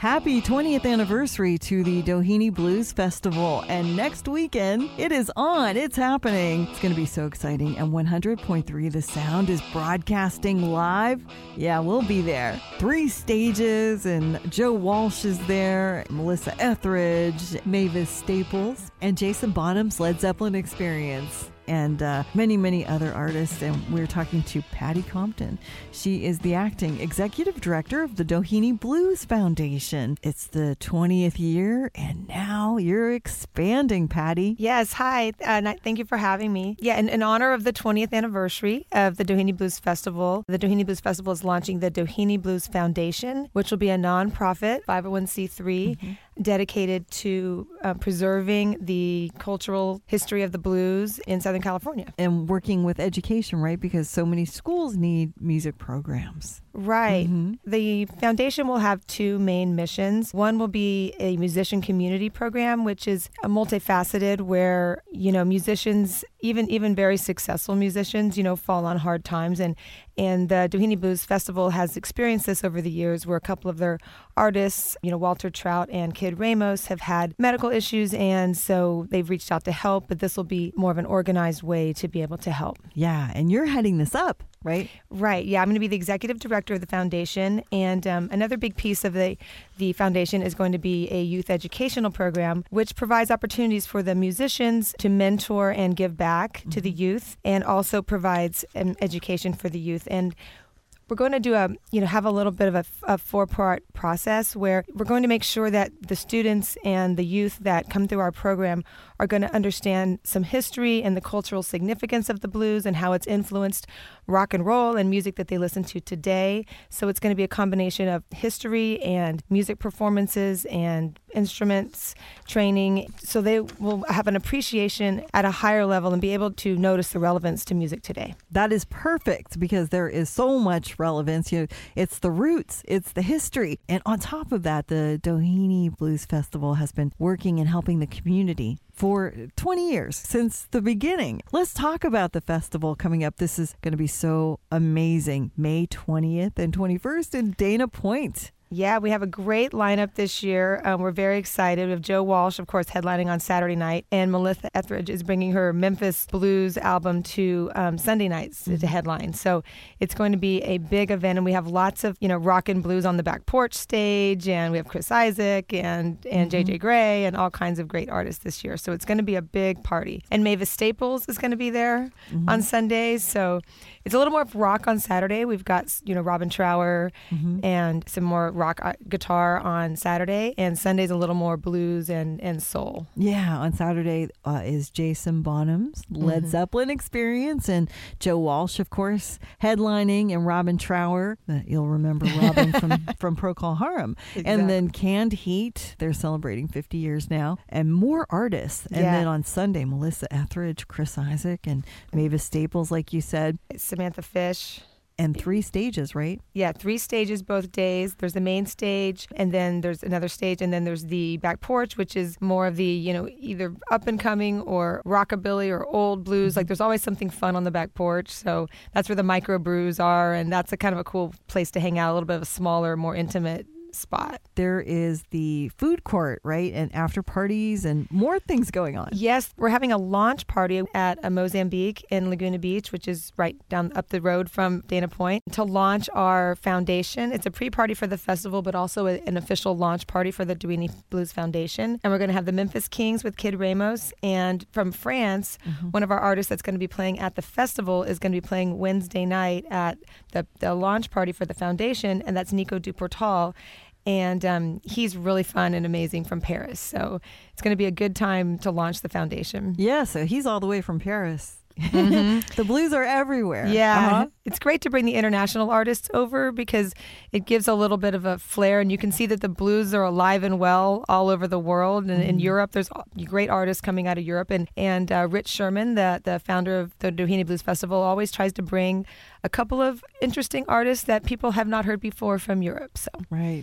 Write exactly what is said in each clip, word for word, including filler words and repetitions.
Happy twentieth anniversary to the Doheny Blues Festival. And next weekend, it is on. It's happening. It's going to be so exciting. And one hundred point three The Sound is broadcasting live. Yeah, we'll be there. Three stages, and Joe Walsh is there, Melissa Etheridge, Mavis Staples, and Jason Bonham's Led Zeppelin Experience. And uh, many, many other artists. And we're talking to Patty Compton. She is the acting executive director of the Doheny Blues Foundation. It's the twentieth year, and now you're expanding, Patty. Yes, hi. Uh, thank you for having me. Yeah, in, in honor of the twentieth anniversary of the Doheny Blues Festival, the Doheny Blues Festival is launching the Doheny Blues Foundation, which will be a nonprofit five oh one c three mm-hmm. dedicated to uh, preserving the cultural history of the blues in Southern California. And working with education, right? Because so many schools need music programs. Right. Mm-hmm. The foundation will have two main missions. One will be a musician community program, which is a multifaceted where, you know, musicians, even even very successful musicians, you know, fall on hard times. And, and the Doheny Blues Festival has experienced this over the years where a couple of their artists, you know, Walter Trout and Kid Ramos, have had medical issues. And so they've reached out to help. But this will be more of an organized way to be able to help. Yeah. And you're heading this up. Right? Right. Yeah, I'm going to be the executive director of the foundation. And um, another big piece of the, the foundation is going to be a youth educational program, which provides opportunities for the musicians to mentor and give back mm-hmm. to the youth, and also provides um, education for the youth. And we're going to do a, you know, have a little bit of a, a four-part process where we're going to make sure that the students and the youth that come through our program are going to understand some history and the cultural significance of the blues and how it's influenced rock and roll and music that they listen to today. So it's going to be a combination of history and music performances and instruments training. So they will have an appreciation at a higher level and be able to notice the relevance to music today. That is perfect because there is so much relevance. You know, it's the roots, it's the history. And on top of that, the Doheny Blues Festival has been working and helping the community for twenty years, since the beginning. Let's talk about the festival coming up. This is going to be so amazing. May twentieth and twenty-first in Dana Point. Yeah, we have a great lineup this year. Um, we're very excited. We have Joe Walsh, of course, headlining on Saturday night, and Melissa Etheridge is bringing her Memphis Blues album to um, Sunday nights mm-hmm. to headline. So it's going to be a big event, and we have lots of, you know, rock and blues on the back porch stage, and we have Chris Isaak and and mm-hmm. J J Gray and all kinds of great artists this year. So it's going to be a big party. And Mavis Staples is going to be there mm-hmm. on Sundays. So it's a little more rock on Saturday. We've got, you know, Robin Trower mm-hmm. and some more rock guitar on Saturday, and Sunday's a little more blues and, and soul. Yeah, on Saturday uh, is Jason Bonham's Led mm-hmm. Zeppelin Experience, and Joe Walsh, of course, headlining, and Robin Trower. Uh, you'll remember Robin from, from Procol Harum. Exactly. And then Canned Heat, they're celebrating fifty years now, and more artists. And yeah. then on Sunday, Melissa Etheridge, Chris Isaak, and Mavis Staples, like you said. Samantha Fish. And three stages, right? Yeah, three stages both days. There's the main stage, and then there's another stage, and then there's the back porch, which is more of the, you know, either up and coming or rockabilly or old blues. Mm-hmm. Like there's always something fun on the back porch. So that's where the micro brews are, and that's a kind of a cool place to hang out, a little bit of a smaller, more intimate spot. There is the food court, right? And after parties and more things going on. Yes, we're having a launch party at a Mozambique in Laguna Beach, which is right down up the road from Dana Point, to launch our foundation. It's a pre-party for the festival, but also a, an official launch party for the Doheny Blues Foundation. And we're going to have the Memphis Kings with Kid Ramos. And from France, mm-hmm. one of our artists that's going to be playing at the festival is going to be playing Wednesday night at the, the launch party for the foundation, and that's Nico Duportal. And um, he's really fun and amazing from Paris. So it's going to be a good time to launch the foundation. Yeah, so he's all the way from Paris. Mm-hmm. The blues are everywhere. Yeah. Uh-huh. It's great to bring the international artists over because it gives a little bit of a flair, and you can see that the blues are alive and well all over the world. And mm-hmm. in Europe, there's great artists coming out of Europe. And, and uh, Rich Sherman, the, the founder of the Doheny Blues Festival, always tries to bring a couple of interesting artists that people have not heard before from Europe. So right.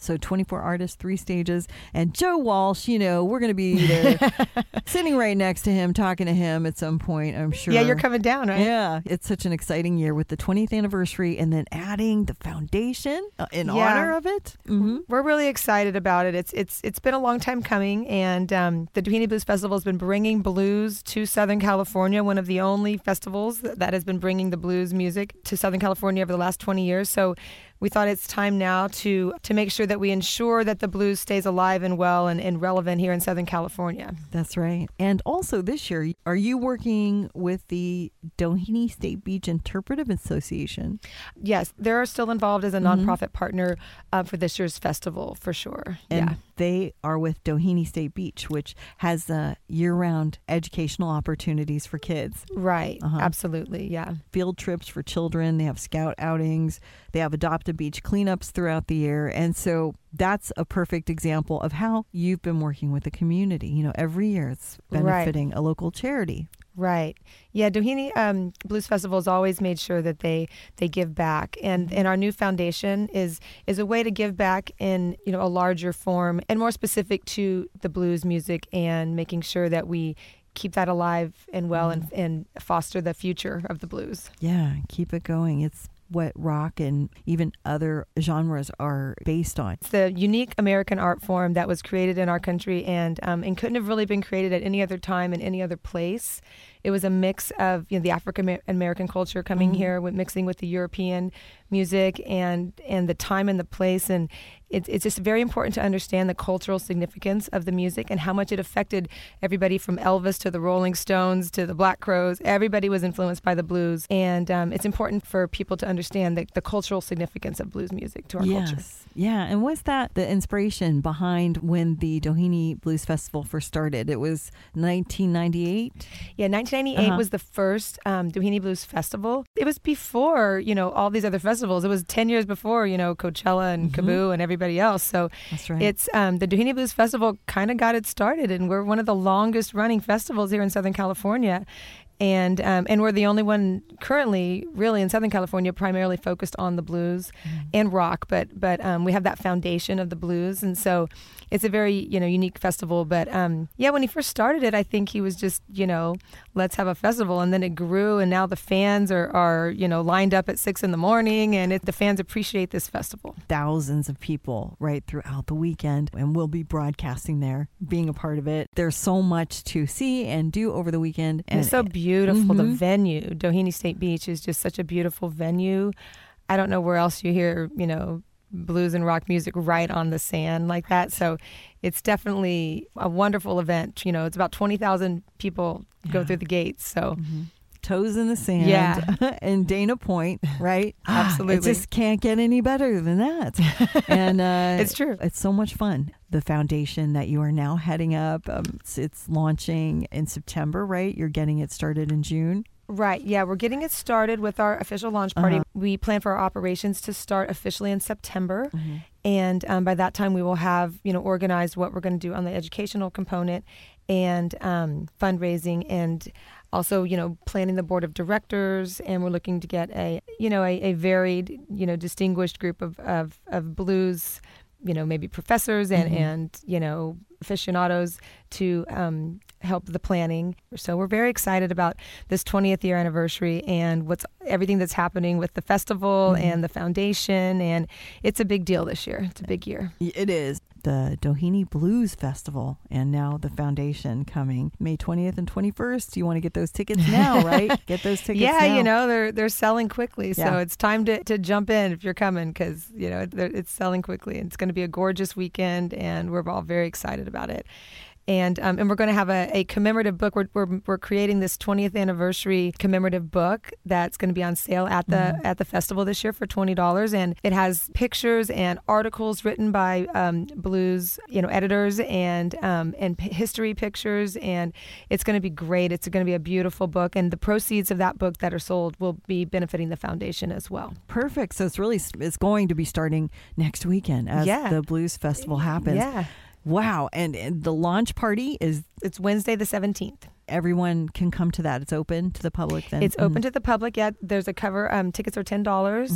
So twenty-four artists, three stages. And Joe Walsh, you know, we're going to be there sitting right next to him, talking to him at some point, I'm sure. Yeah, you're coming down, right? Yeah. It's such an exciting year with the twentieth anniversary and then adding the foundation uh, in Yeah. honor of it. Mm-hmm. We're really excited about it. It's it's it's been a long time coming, and um, the Doheny Blues Festival has been bringing blues to Southern California, one of the only festivals that, that has been bringing the blues music to Southern California over the last twenty years. So we thought it's time now to to make sure that we ensure that the blues stays alive and well and, and relevant here in Southern California. That's right. And also this year, are you working with the Doheny State Beach Interpretive Association? Yes, they're still involved as a Mhm. nonprofit partner uh, for this year's festival, for sure. And yeah. they are with Doheny State Beach, which has uh, year-round educational opportunities for kids. Right. Uh-huh. Absolutely. Yeah. Field trips for children. They have scout outings. They have adopt a beach cleanups throughout the year. And so that's a perfect example of how you've been working with the community. You know, every year it's benefiting a local charity. Right. Yeah, Doheny um, Blues Festival has always made sure that they they give back, and and our new foundation is is a way to give back in, you know, a larger form and more specific to the blues music, and making sure that we keep that alive and well, and and foster the future of the blues. Yeah, keep it going. It's what rock and even other genres are based on. It's the unique American art form that was created in our country, and um, and couldn't have really been created at any other time in any other place. It was a mix of, you know, the African American culture coming Mm-hmm. here, with mixing with the European music, and and the time and the place, and it's it's just very important to understand the cultural significance of the music and how much it affected everybody from Elvis to the Rolling Stones to the Black Crowes. Everybody was influenced by the blues, and um, it's important for people to understand the, the cultural significance of blues music to our yes. culture. Yeah. And was that the inspiration behind when the Doheny Blues Festival first started? It was nineteen ninety-eight? Yeah, nineteen ninety-eight Uh-huh. was the first um, Doheny Blues Festival. It was before, you know, all these other festivals. It was ten years before, you know, Coachella and Mhm. Kaboo and everybody else. So That's right. it's um, the Doheny Blues Festival kind of got it started, and we're one of the longest running festivals here in Southern California. And um, and we're the only one currently, really, in Southern California, primarily focused on the blues Mhm. and rock. But but um, we have that foundation of the blues, and so it's a very, you know, unique festival. But um, yeah, when he first started it, I think he was just, you know, let's have a festival, and then it grew, and now the fans are, are you know, lined up at six in the morning, and it, the fans appreciate this festival. Thousands of people right throughout the weekend, and we'll be broadcasting there, being a part of it. There's so much to see and do over the weekend. And it's so beautiful. The Mhm. venue, Doheny State Beach, is just such a beautiful venue. I don't know where else you hear, you know, blues and rock music right on the sand like that. So it's definitely a wonderful event. You know, it's about twenty thousand people go Yeah. through the gates. So Mhm. Toes in the sand. Yeah. And Dana Point, right? Absolutely. It just can't get any better than that. And uh, It's true. It's so much fun. The foundation that you are now heading up, um, it's, it's launching in September, right? You're getting it started in June. Right. Yeah, we're getting it started with our official launch party. Uh-huh. We plan for our operations to start officially in September. And um, by that time, we will have, you know, organized what we're going to do on the educational component, and um, fundraising, and also, you know, planning the board of directors. And we're looking to get a, you know, a, a varied, you know, distinguished group of, of, of blues, you know, maybe professors and, Mhm. and, you know, aficionados to um, help the planning. So we're very excited about this twentieth year anniversary and what's everything that's happening with the festival Mhm. and the foundation. And it's a big deal this year. It's a big year. It is. The Doheny Blues Festival, and now the foundation coming May twentieth and twenty-first. You want to get those tickets now, right? Get those tickets yeah, now. you know, they're they're selling quickly. So Yeah. it's time to, to jump in if you're coming, because, you know, they're- it's selling quickly. And it's going to be a gorgeous weekend, and we're all very excited about it. And um, and we're going to have a, a commemorative book. We're, we're we're creating this twentieth anniversary commemorative book that's going to be on sale at the Mhm. at the festival this year for twenty dollars, and it has pictures and articles written by um, blues, you know, editors, and um, and p- history pictures, and it's going to be great. It's going to be a beautiful book, and the proceeds of that book that are sold will be benefiting the foundation as well. Perfect. So it's really it's going to be starting next weekend as Yeah. the Blues Festival happens. Yeah, Wow. And, and the launch party is it's Wednesday the seventeenth. everyone can come to that. It's open to the public then. It's open to the public. Yeah, there's a cover. Um, tickets are ten dollars, Mhm.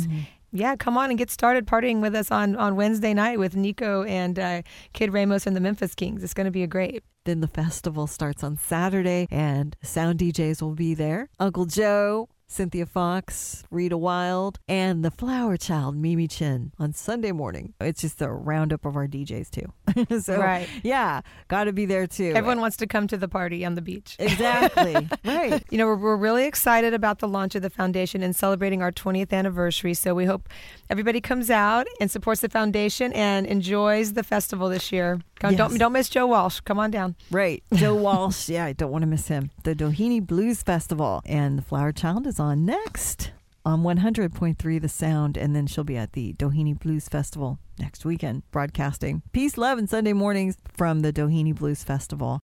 Yeah, come on and get started partying with us on, on Wednesday night with Nico and uh, Kid Ramos and the Memphis Kings. It's going to be a great. Then the festival starts on Saturday, and sound D Js will be there. Uncle Joe, Cynthia Fox, Rita Wild, and the Flower Child, Mimi Chin, on Sunday morning. It's just a roundup of our D Js, too. so, right. yeah, got to be there, too. Everyone wants to come to the party on the beach. Exactly. Right. You know, we're, we're really excited about the launch of the foundation and celebrating our twentieth anniversary. So we hope everybody comes out and supports the foundation and enjoys the festival this year. Come, Yes. Don't don't miss Joe Walsh. Come on down. Right. Joe Walsh. Yeah, I don't want to miss him. The Doheny Blues Festival. And the Flower Child is on next on one hundred point three The Sound. And then she'll be at the Doheny Blues Festival next weekend, broadcasting peace, love, and Sunday mornings from the Doheny Blues Festival.